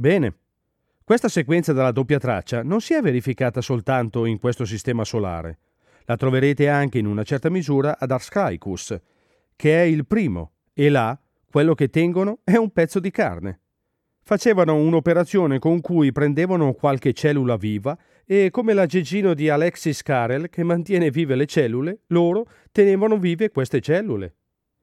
Bene, questa sequenza della doppia traccia non si è verificata soltanto in questo sistema solare. La troverete anche in una certa misura ad Arscaicus, che è il primo, e là quello che tengono è un pezzo di carne. Facevano un'operazione con cui prendevano qualche cellula viva e, come l'aggeggino di Alexis Carrel che mantiene vive le cellule, loro tenevano vive queste cellule.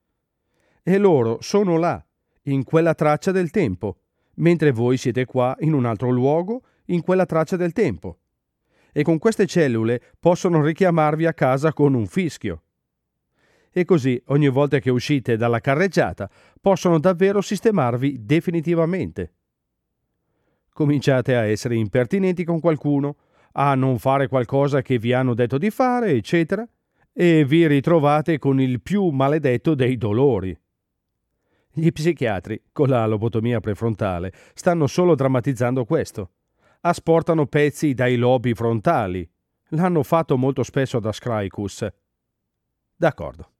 E loro sono là, in quella traccia del tempo, mentre voi siete qua in un altro luogo, in quella traccia del tempo. E con queste cellule possono richiamarvi a casa con un fischio. E così, ogni volta che uscite dalla carreggiata, possono davvero sistemarvi definitivamente. Cominciate a essere impertinenti con qualcuno, a non fare qualcosa che vi hanno detto di fare, eccetera, e vi ritrovate con il più maledetto dei dolori. Gli psichiatri, con la lobotomia prefrontale, stanno solo drammatizzando questo. Asportano pezzi dai lobi frontali. L'hanno fatto molto spesso ad Asklepios. D'accordo.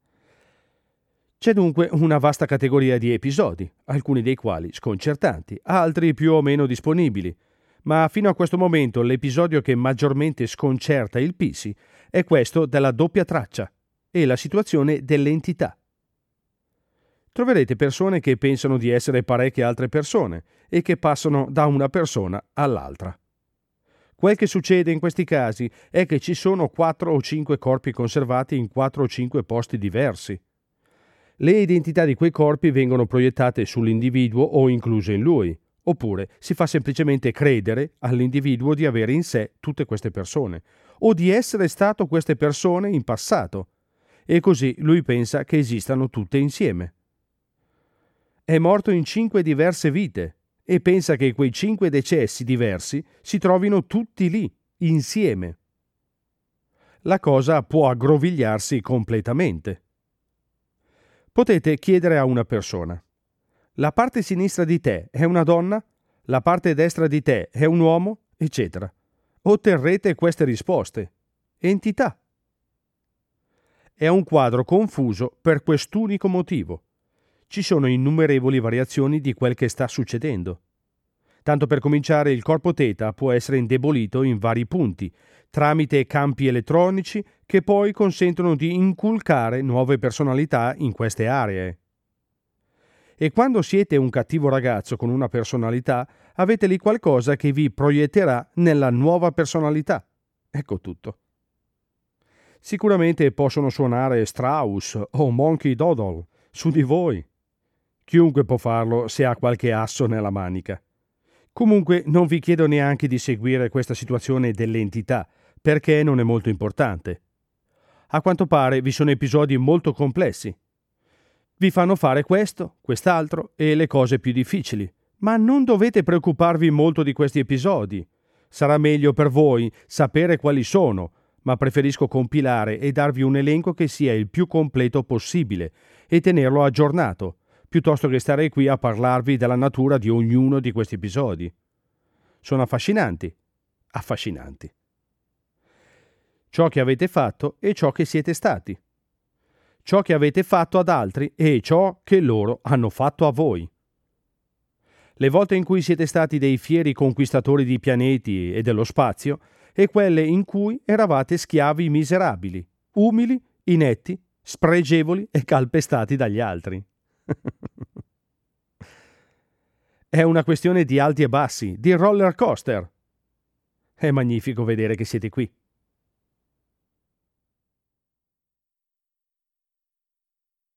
C'è dunque una vasta categoria di episodi, alcuni dei quali sconcertanti, altri più o meno disponibili, ma fino a questo momento l'episodio che maggiormente sconcerta il PC è questo della doppia traccia e la situazione dell'entità. Troverete persone che pensano di essere parecchie altre persone e che passano da una persona all'altra. Quel che succede in questi casi è che ci sono 4 o 5 corpi conservati in 4 o 5 posti diversi. Le identità di quei corpi vengono proiettate sull'individuo o incluse in lui, oppure si fa semplicemente credere all'individuo di avere in sé tutte queste persone, o di essere stato queste persone in passato, e così lui pensa che esistano tutte insieme. È morto in 5 diverse vite e pensa che quei 5 decessi diversi si trovino tutti lì, insieme. La cosa può aggrovigliarsi completamente. Potete chiedere a una persona: la parte sinistra di te è una donna? La parte destra di te è un uomo? Eccetera. Otterrete queste risposte. Entità. È un quadro confuso per quest'unico motivo. Ci sono innumerevoli variazioni di quel che sta succedendo. Tanto per cominciare, il corpo teta può essere indebolito in vari punti, tramite campi elettronici che poi consentono di inculcare nuove personalità in queste aree. E quando siete un cattivo ragazzo con una personalità, avete lì qualcosa che vi proietterà nella nuova personalità. Ecco tutto. Sicuramente possono suonare Strauss o Monkey Doodle su di voi. Chiunque può farlo se ha qualche asso nella manica. Comunque non vi chiedo neanche di seguire questa situazione dell'entità, perché non è molto importante. A quanto pare vi sono episodi molto complessi. Vi fanno fare questo, quest'altro e le cose più difficili, ma non dovete preoccuparvi molto di questi episodi. Sarà meglio per voi sapere quali sono, ma preferisco compilare e darvi un elenco che sia il più completo possibile e tenerlo aggiornato, piuttosto che stare qui a parlarvi della natura di ognuno di questi episodi. Sono affascinanti. Affascinanti. Ciò che avete fatto e ciò che siete stati. Ciò che avete fatto ad altri e ciò che loro hanno fatto a voi. Le volte in cui siete stati dei fieri conquistatori di pianeti e dello spazio e quelle in cui eravate schiavi miserabili, umili, inetti, spregevoli e calpestati dagli altri. È una questione di alti e bassi, di roller coaster. È magnifico vedere che siete qui.